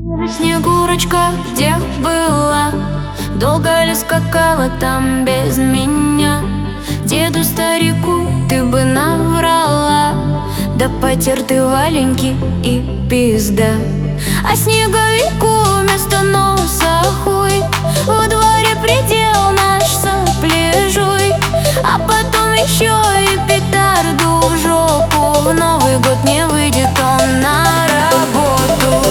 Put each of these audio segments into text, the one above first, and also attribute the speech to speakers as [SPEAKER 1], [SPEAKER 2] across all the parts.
[SPEAKER 1] Снегурочка, где была? Долго ли скакала там без меня? Деду-старику ты бы наврала, да потер ты валенки и пизда. А снеговику вместо носа хуй, во дворе предел наш сопляжуй. А потом еще и петарду в жопу, в Новый год не выйдет он на работу.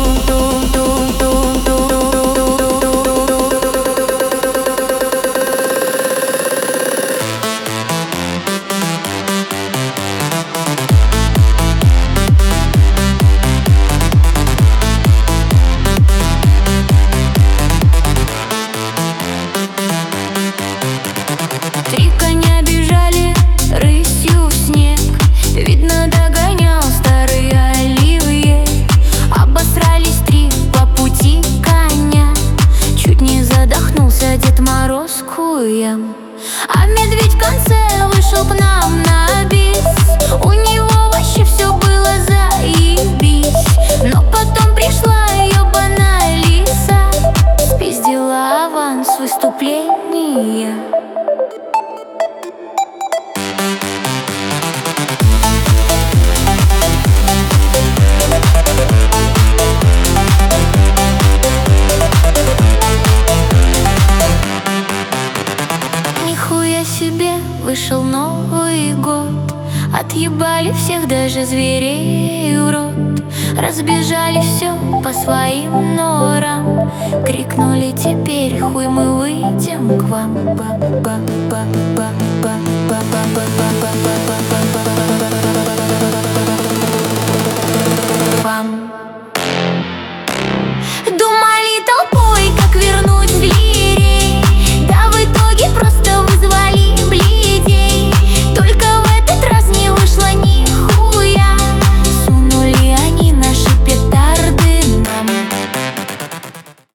[SPEAKER 1] Три коня бежали рысью в снег, видно, догонял старый оливье. Обосрались три по пути коня, чуть не задохнулся Дед Мороз куем. А медведь в конце вышел к нам на бис, у него вообще все было заебись. Но потом пришла ебаная лиса, спиздила аванс выступления. Нихуя себе, вышел Новый год, отъебали всех, даже зверей в рот. Разбежали все по своим норам, крикнули: теперь хуй мы выйдем к вам.